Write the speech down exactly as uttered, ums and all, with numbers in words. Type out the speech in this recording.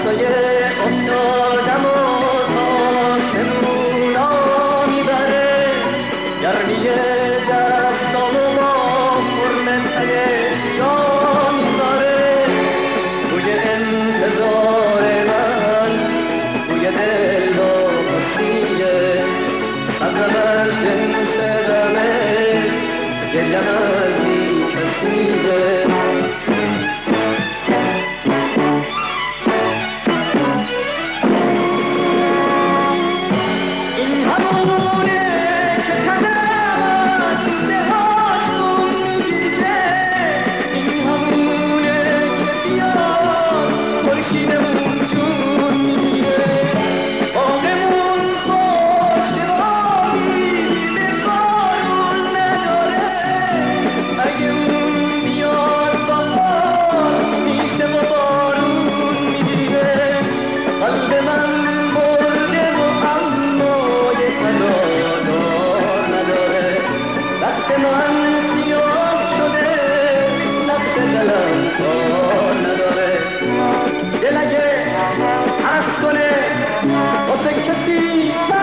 دستای افتادم و آسمونا میبره گرمی دستامو با فرم تنش جا میذاره توی انتظار من توی دل و خوشیه صبرم از جنس غمه گریم از بی کسیه دل اگه عرض کنه واسه کسی